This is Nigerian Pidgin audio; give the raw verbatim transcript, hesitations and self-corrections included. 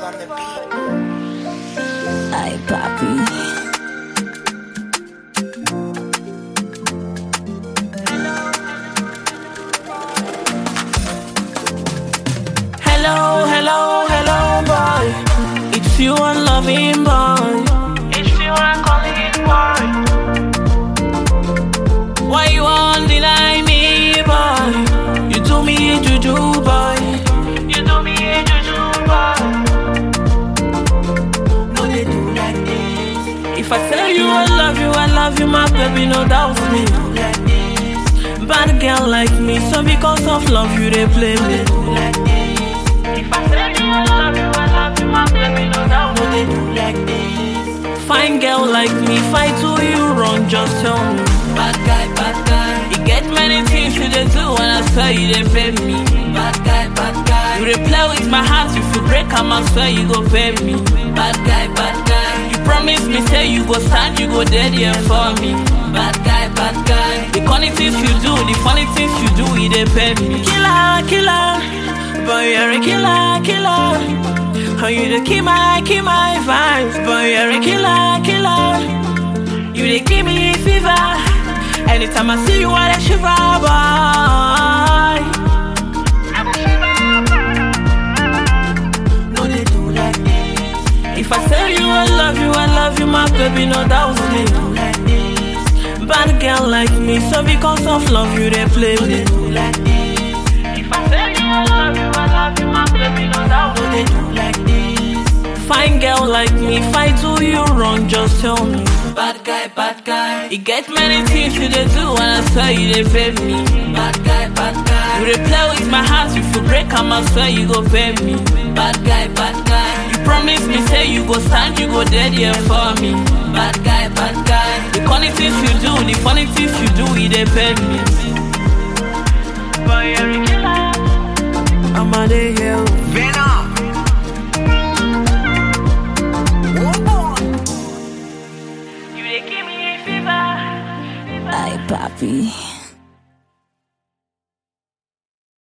on the beat. Ay, papi. Hello, hello, hello, boy. It's you I'm loving, boy. It's you I'm calling, boy. Why you won't deny me, boy? You do me a juju, boy. You do me a juju, boy. No, they do like this. If I tell you I love you, I love you, my baby, no doubt me. Bad girl like me, so because of love you, they play me. If I tell you I love you, I love you, my baby, no doubt. No, they do like this. Fine girl like me, if I do you wrong, just tell me. Bad guy, bad guy. You get many things you they do when I swear you they pay me. Bad guy, bad guy. You they play with my heart, if you break, I'm I swear you go pay me. Bad guy, bad guy. You promise me, say you go stand, you go dead here for me. Bad guy, bad guy. The funny things you do, the funny things you do, you they pay me. Killer, killer. Boy, you're a killer, killer. How you the keep my, keep my vibes. Boy, you're a killer, killer. You they give me fever. Anytime I see you, I shiver, boy. No, they do like this. If I tell you I love you, I love you, my baby, no doubt me. Bad girl like me, so because of love you, they play me. If I tell you I love you, I love you, my baby, no doubt. No, they do like this. Fine girl like me, if I do you wrong, just tell me. Bad guy, bad guy. You get many things you they do when I swear you they pay me. Bad guy, bad guy. You they play with my heart, if you break, I'm I swear you go pay me. Bad guy, bad guy. You promise me, say you go stand, you go dead here for me. Bad guy, bad guy. The funny things you do, the funny things you do, you they pay me. Boy, you're a killer. I'm a day here. Venom. You they give me a fever. Ay, papi.